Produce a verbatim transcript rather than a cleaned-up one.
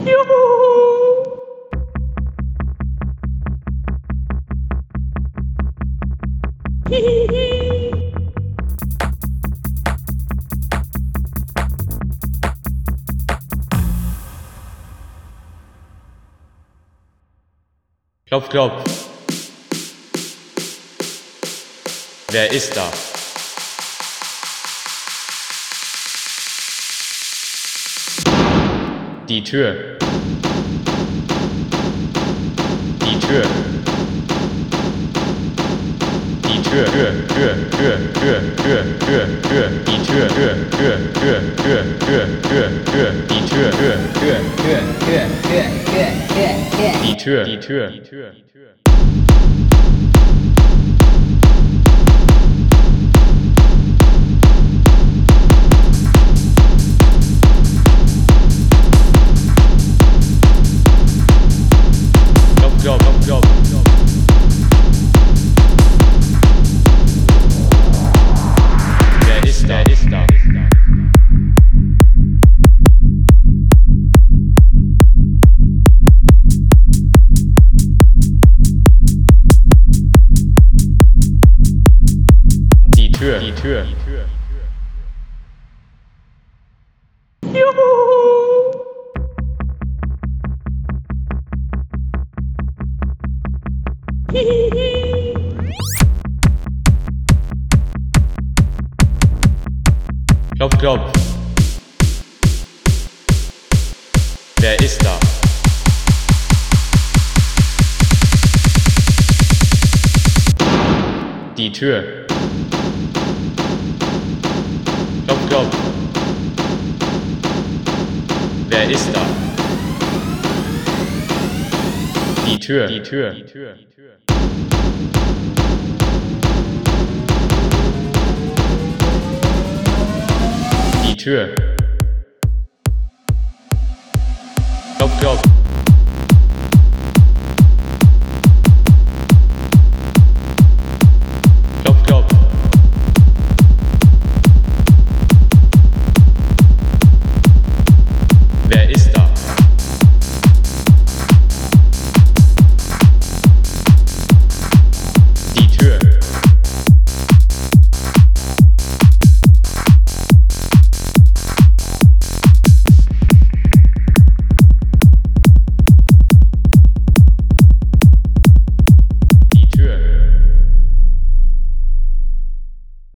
Juhu! Hihihi! Klopf, klopf. Wer ist da? Die Tür. Die Tür. Die Tür, Tür, Tür, Tür, Tür, Tür, Tür, Tür, die Tür, Tür, Tür, Tür, Tür, Tür, Tür, Tür, die Tür, Tür, Tür, Tür, Tür, Tür, Tür, Tür, Tür, die Tür, die Tür, die Tür. Klopf, klopf, klopf. Wer ist da? Wer ist da? Die Tür, die Tür. Juhu! Hihihi! Klopf, klopf. Wer ist da? Die Tür. Klopf, klopf. Wer ist da? Die Tür, die Tür, die Tür. Die Tür. Klopf, klopf.